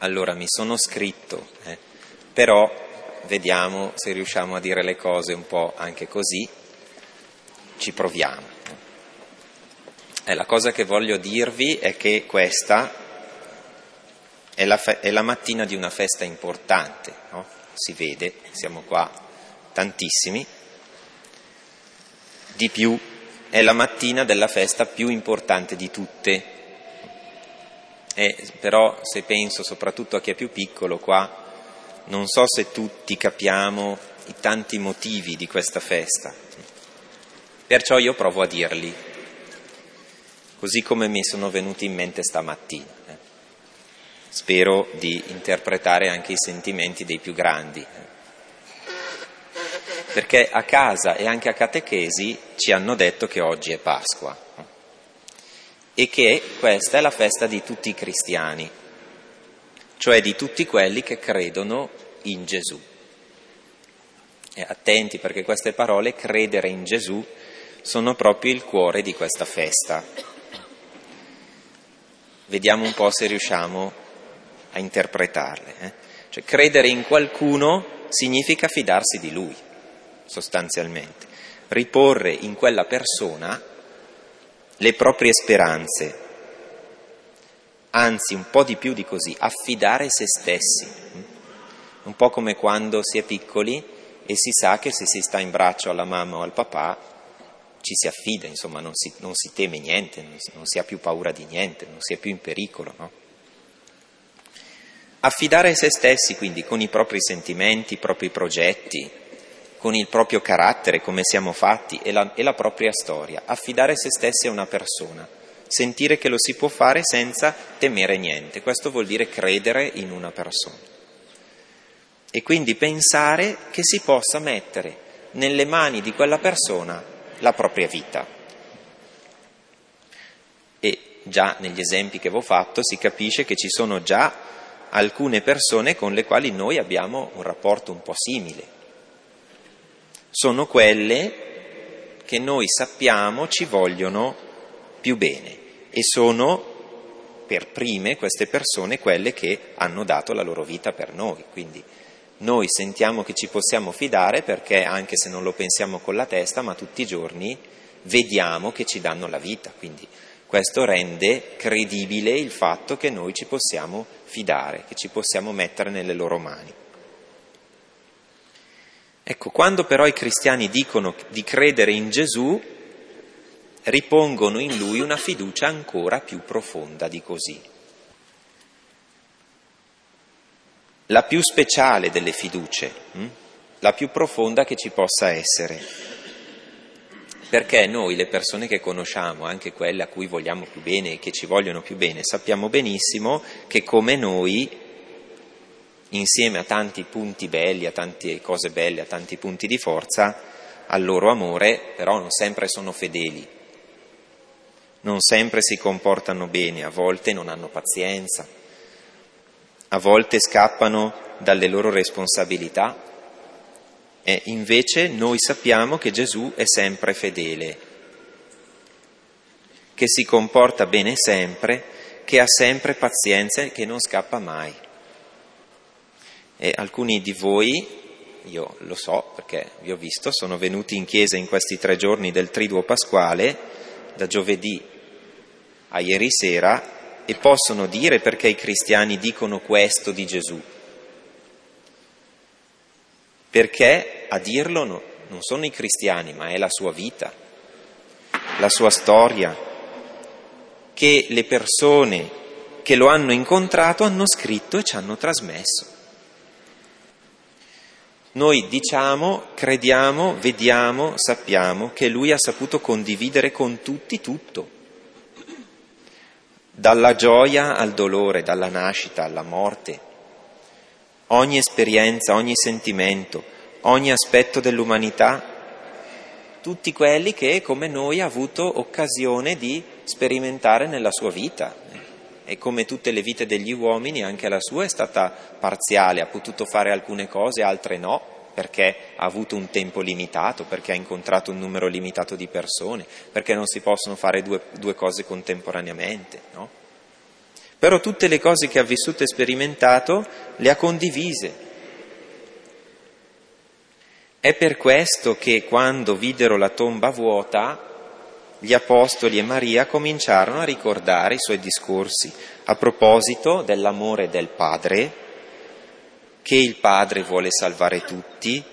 allora mi sono scritto, però vediamo se riusciamo a dire le cose un po' anche così, ci proviamo. La cosa che voglio dirvi è che questa è la mattina di una festa importante, no? Si vede, siamo qua tantissimi, di più è la mattina della festa più importante di tutte. Però se penso soprattutto a chi è più piccolo qua, non so se tutti capiamo i tanti motivi di questa festa, perciò io provo a dirli, così come mi sono venuti in mente stamattina. Spero di interpretare anche i sentimenti dei più grandi, perché a casa e anche a catechesi ci hanno detto che oggi è Pasqua e che questa è la festa di tutti i cristiani, cioè di tutti quelli che credono in Gesù. E attenti, perché queste parole, credere in Gesù, sono proprio il cuore di questa festa. Vediamo un po' se riusciamo a interpretarle. Cioè, credere in qualcuno significa fidarsi di lui, sostanzialmente. Riporre in quella persona le proprie speranze, anzi un po' di più di così, affidare se stessi. Un po' come quando si è piccoli e si sa che se si sta in braccio alla mamma o al papà ci si affida, insomma non si teme niente, non si ha più paura di niente, non si è più in pericolo, no? Affidare se stessi quindi con i propri sentimenti, i propri progetti, con il proprio carattere, come siamo fatti, e la propria storia. Affidare se stessi a una persona, sentire che lo si può fare senza temere niente. Questo vuol dire credere in una persona. E quindi pensare che si possa mettere nelle mani di quella persona la propria vita. E già negli esempi che avevo fatto si capisce che ci sono già alcune persone con le quali noi abbiamo un rapporto un po' simile. Sono quelle che noi sappiamo ci vogliono più bene e sono per prime queste persone quelle che hanno dato la loro vita per noi. Quindi noi sentiamo che ci possiamo fidare perché, anche se non lo pensiamo con la testa, ma tutti i giorni vediamo che ci danno la vita. Quindi questo rende credibile il fatto che noi ci possiamo fidare, che ci possiamo mettere nelle loro mani. Ecco, quando però i cristiani dicono di credere in Gesù, ripongono in Lui una fiducia ancora più profonda di così. La più speciale delle fiducie, la più profonda che ci possa essere. Perché noi, le persone che conosciamo, anche quelle a cui vogliamo più bene e che ci vogliono più bene, sappiamo benissimo che come noi, insieme a tanti punti belli, a tante cose belle, a tanti punti di forza, al loro amore, però non sempre sono fedeli, non sempre si comportano bene, a volte non hanno pazienza, a volte scappano dalle loro responsabilità. E invece noi sappiamo che Gesù è sempre fedele, che si comporta bene sempre, che ha sempre pazienza e che non scappa mai. E alcuni di voi, io lo so perché vi ho visto, sono venuti in chiesa in questi 3 giorni del Triduo Pasquale, da giovedì a ieri sera, e possono dire perché i cristiani dicono questo di Gesù. Perché a dirlo non sono i cristiani, ma è la sua vita, la sua storia, che le persone che lo hanno incontrato hanno scritto e ci hanno trasmesso. Noi diciamo, crediamo, vediamo, sappiamo che lui ha saputo condividere con tutti tutto, dalla gioia al dolore, dalla nascita alla morte. Ogni esperienza, ogni sentimento, ogni aspetto dell'umanità, tutti quelli che come noi ha avuto occasione di sperimentare nella sua vita. E come tutte le vite degli uomini, anche la sua è stata parziale, ha potuto fare alcune cose, altre no, perché ha avuto un tempo limitato, perché ha incontrato un numero limitato di persone, perché non si possono fare due cose contemporaneamente, no? però tutte le cose che ha vissuto e sperimentato le ha condivise. È per questo che quando videro la tomba vuota, gli apostoli e Maria cominciarono a ricordare i suoi discorsi a proposito dell'amore del Padre, che il Padre vuole salvare tutti,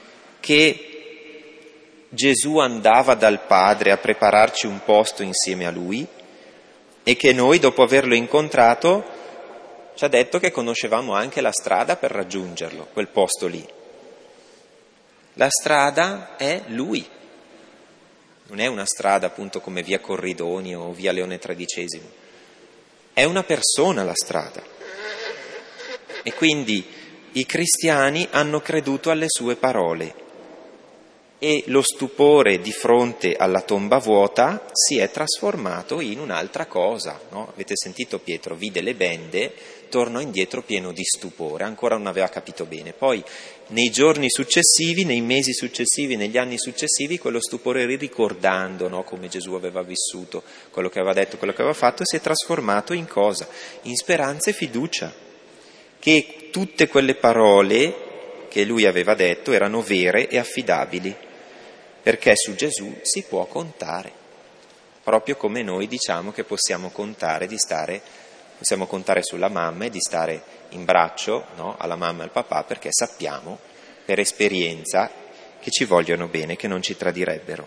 che Gesù andava dal Padre a prepararci un posto insieme a Lui e che noi, dopo averlo incontrato, ci ha detto che conoscevamo anche la strada per raggiungerlo, quel posto lì. La strada è Lui. Non è una strada appunto come via Corridoni o via Leone XIII, è una persona la strada. E quindi i cristiani hanno creduto alle sue parole e lo stupore di fronte alla tomba vuota si è trasformato in un'altra cosa, no? Avete sentito Pietro, vide le bende, tornò indietro pieno di stupore, ancora non aveva capito bene. Poi nei giorni successivi, nei mesi successivi, negli anni successivi, quello stupore ricordando, no, come Gesù aveva vissuto, quello che aveva detto, quello che aveva fatto, si è trasformato in cosa? In speranza e fiducia, che tutte quelle parole che lui aveva detto erano vere e affidabili, perché su Gesù si può contare, proprio come noi diciamo che possiamo contare possiamo contare sulla mamma e di stare in braccio, no, alla mamma e al papà, perché sappiamo per esperienza che ci vogliono bene, che non ci tradirebbero.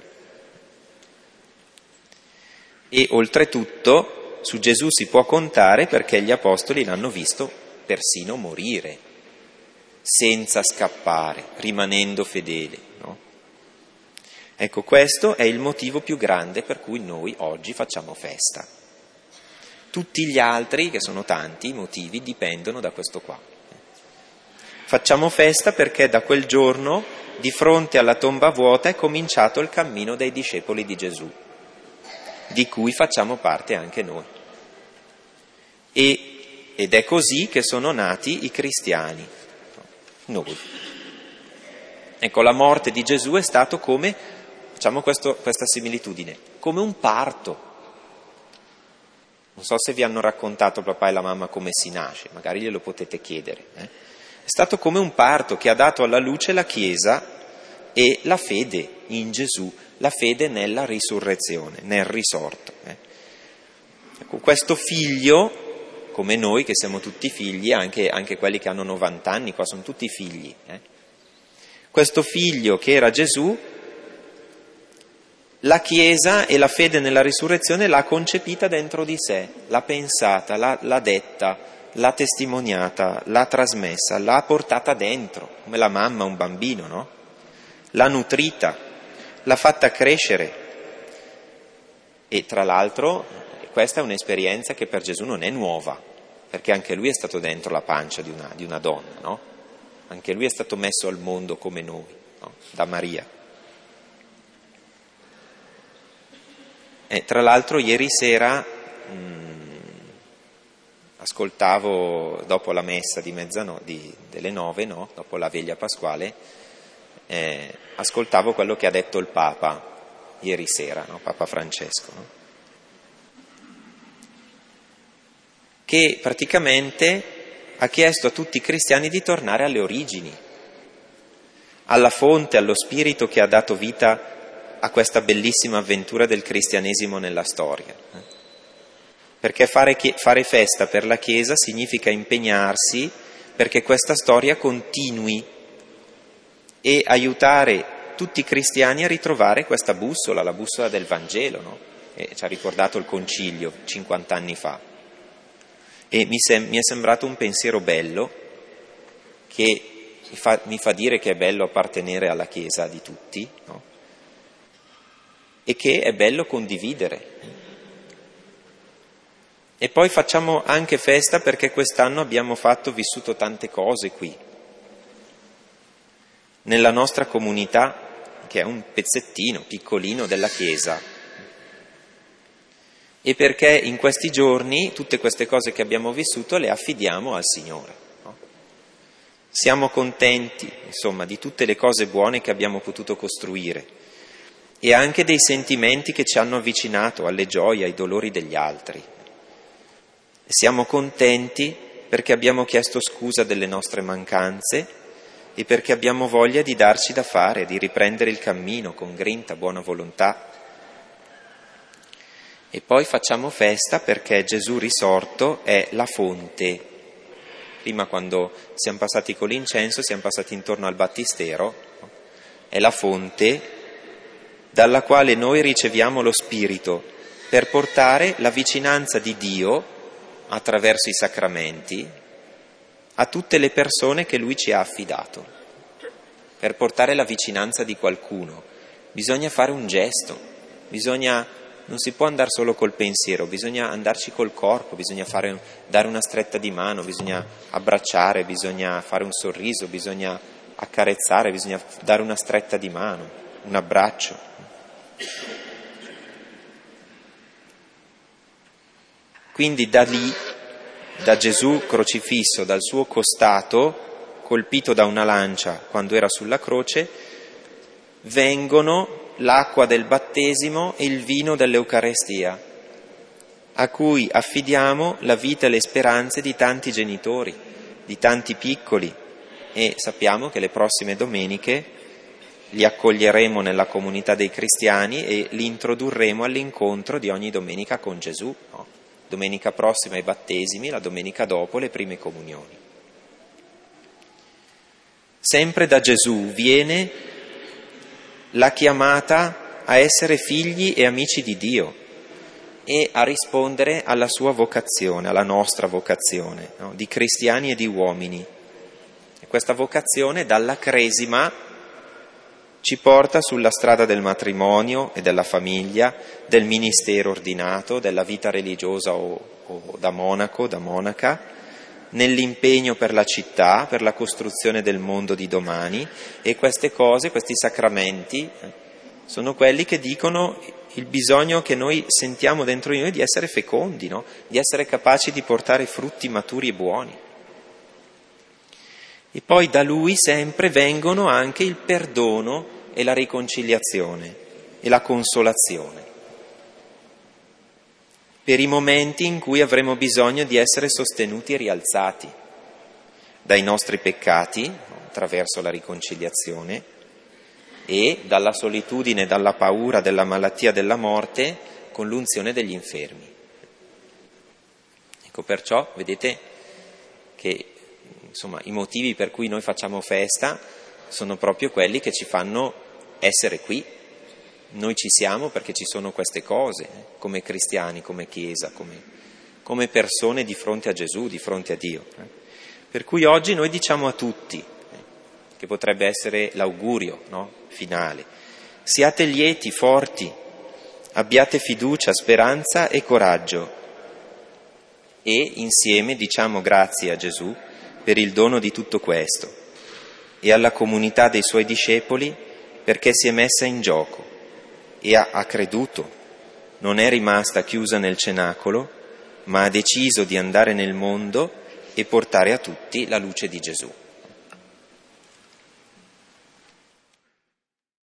E oltretutto su Gesù si può contare perché gli apostoli l'hanno visto persino morire, senza scappare, rimanendo fedeli, no? Ecco, questo è il motivo più grande per cui noi oggi facciamo festa. Tutti gli altri, che sono tanti, i motivi dipendono da questo qua. Facciamo festa perché da quel giorno, di fronte alla tomba vuota, è cominciato il cammino dei discepoli di Gesù, di cui facciamo parte anche noi. Ed è così che sono nati i cristiani, noi. Ecco, la morte di Gesù è stato come, facciamo questa similitudine, come un parto. Non so se vi hanno raccontato il papà e la mamma come si nasce, magari glielo potete chiedere. È stato come un parto che ha dato alla luce la Chiesa e la fede in Gesù, la fede nella risurrezione, nel risorto. Ecco, questo figlio, come noi che siamo tutti figli, anche quelli che hanno 90 anni, qua sono tutti figli. Questo figlio che era Gesù, la Chiesa e la fede nella risurrezione l'ha concepita dentro di sé, l'ha pensata, l'ha detta, l'ha testimoniata, l'ha trasmessa, l'ha portata dentro, come la mamma un bambino, no? L'ha nutrita, l'ha fatta crescere. E tra l'altro questa è un'esperienza che per Gesù non è nuova, perché anche lui è stato dentro la pancia di una donna, no? Anche lui è stato messo al mondo come noi, no? Da Maria. Tra l'altro ieri sera ascoltavo dopo la messa di delle 9, no? Dopo la veglia pasquale, ascoltavo quello che ha detto il Papa ieri sera, no? Papa Francesco, no? Che praticamente ha chiesto a tutti i cristiani di tornare alle origini, alla fonte, allo spirito che ha dato vita a questa bellissima avventura del cristianesimo nella storia. Perché fare festa per la Chiesa significa impegnarsi perché questa storia continui e aiutare tutti i cristiani a ritrovare questa bussola, la bussola del Vangelo, no? E ci ha ricordato il Concilio 50 anni fa. E mi è sembrato un pensiero bello che mi fa dire che è bello appartenere alla Chiesa di tutti, no? E che è bello condividere. E poi facciamo anche festa perché quest'anno abbiamo vissuto tante cose qui, nella nostra comunità, che è un pezzettino piccolino della Chiesa, e perché in questi giorni tutte queste cose che abbiamo vissuto le affidiamo al Signore, no? Siamo contenti, insomma, di tutte le cose buone che abbiamo potuto costruire e anche dei sentimenti che ci hanno avvicinato alle gioie, ai dolori degli altri. Siamo contenti perché abbiamo chiesto scusa delle nostre mancanze e perché abbiamo voglia di darci da fare, di riprendere il cammino con grinta, buona volontà. E poi facciamo festa perché Gesù risorto è la fonte. Prima, quando siamo passati con l'incenso, siamo passati intorno al battistero, è la fonte dalla quale noi riceviamo lo Spirito per portare la vicinanza di Dio attraverso i sacramenti a tutte le persone che Lui ci ha affidato. Per portare la vicinanza di qualcuno bisogna fare un gesto, non si può andare solo col pensiero, bisogna andarci col corpo, bisogna dare una stretta di mano, bisogna abbracciare, bisogna fare un sorriso, bisogna accarezzare, bisogna dare una stretta di mano, un abbraccio. Quindi da lì, da Gesù crocifisso, dal suo costato, colpito da una lancia quando era sulla croce, vengono l'acqua del battesimo e il vino dell'Eucarestia, a cui affidiamo la vita e le speranze di tanti genitori, di tanti piccoli, e sappiamo che le prossime domeniche li accoglieremo nella comunità dei cristiani e li introdurremo all'incontro di ogni domenica con Gesù, no? Domenica prossima i battesimi, la domenica dopo le prime comunioni. Sempre da Gesù viene la chiamata a essere figli e amici di Dio e a rispondere alla sua vocazione, alla nostra vocazione, no? Di cristiani e di uomini. E questa vocazione dalla cresima ci porta sulla strada del matrimonio e della famiglia, del ministero ordinato, della vita religiosa o da monaco, da monaca, nell'impegno per la città, per la costruzione del mondo di domani, e queste cose, questi sacramenti, sono quelli che dicono il bisogno che noi sentiamo dentro di noi di essere fecondi, no? Di essere capaci di portare frutti maturi e buoni. E poi da Lui sempre vengono anche il perdono e la riconciliazione e la consolazione per i momenti in cui avremo bisogno di essere sostenuti e rialzati dai nostri peccati, attraverso la riconciliazione, e dalla solitudine, dalla paura, della malattia, della morte, con l'unzione degli infermi. Ecco, perciò vedete che i motivi per cui noi facciamo festa sono proprio quelli che ci fanno essere qui. Noi ci siamo perché ci sono queste cose, come cristiani, come Chiesa, come persone di fronte a Gesù, di fronte a Dio. Per cui oggi noi diciamo a tutti, che potrebbe essere l'augurio, no? Finale: siate lieti, forti, abbiate fiducia, speranza e coraggio. E insieme diciamo grazie a Gesù per il dono di tutto questo e alla comunità dei Suoi discepoli perché si è messa in gioco e ha creduto, non è rimasta chiusa nel cenacolo, ma ha deciso di andare nel mondo e portare a tutti la luce di Gesù.